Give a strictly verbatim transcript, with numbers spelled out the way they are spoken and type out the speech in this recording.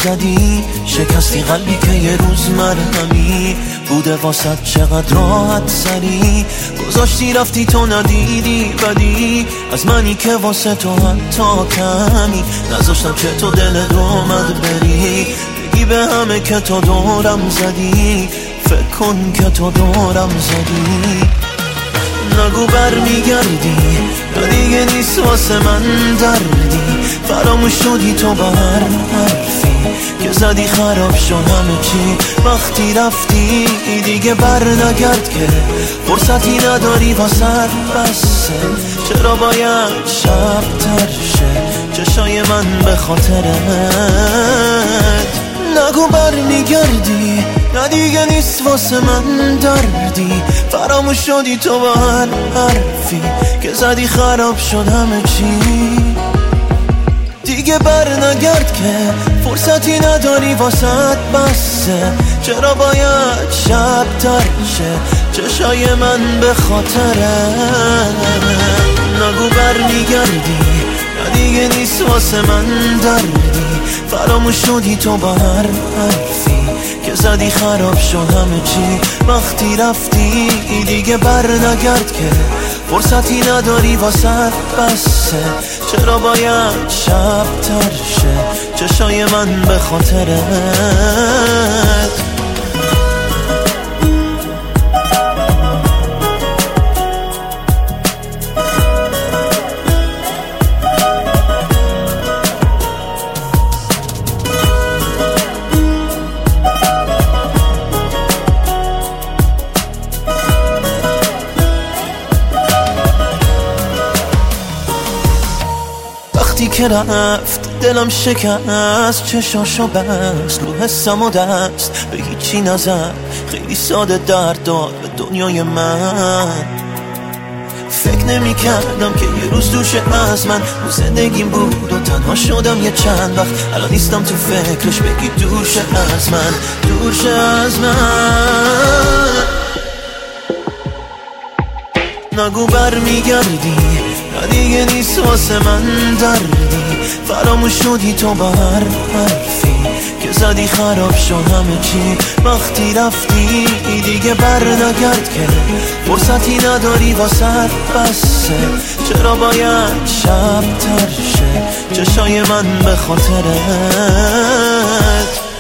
زدی، شکستی قلبی که یه روز مرهمی بوده واسد. چقدر راحت سری گذاشتی رفتی تو ندیدی بدی از منی که واسه تو حتی کمی نذاشتم که تو دلت اومد بری. بگی به همه که تو دورم زدی، فکر کن که تو دورم زدی. نگو بر میگردی یا دیگه نیست واسه من دردی، فراموش شدی تو با هر حرفی که زدی خراب شد همه چی. وقتی رفتی دیگه بر نگرد که فرصتی نداری واسه بسه. چرا باید شب تر شه چشای من به خاطرت؟ نگو بر میگردی نه دیگه نیست واسه من دردی، فراموش شدی تو با هر حرفی که زدی خراب شد همه چی. دیگه بر نگرد که فرصتی نداری واسه بسه. چرا باید شب تر شه چشای من به خاطرت؟ نگو بر میگردی نه دیگه نیست واسه من دردی، فراموش شدی تو با هر حرفی که زدی خراب شد همه چی. وقتی رفتی دیگه بر نگرد که فرصتی نداری واسه بسه. چرا باید شب تر شه چشای من به خاطرت؟ وقتی که رفت دلم شکست، چشاشو بست رو حسم و دست به هیچی نزد. خیلی ساده درد داد به دنیای من. فکر نمی کردم که یه روز دوشه از من رو زندگیم بود و تنها شدم یه چند وقت. الان نیستم تو فکرش بگی دور شه از من، دور شه از من. نگو بر میگردی نه دیگه نیست واسه من دردی، فراموش شدی تو با هر حرفی که زدی خراب شد همه چی. وقتی رفتی دیگه بر نگرد که فرصتی نداری واسه بسه. چرا باید شب تر شه چشای من به خاطرت؟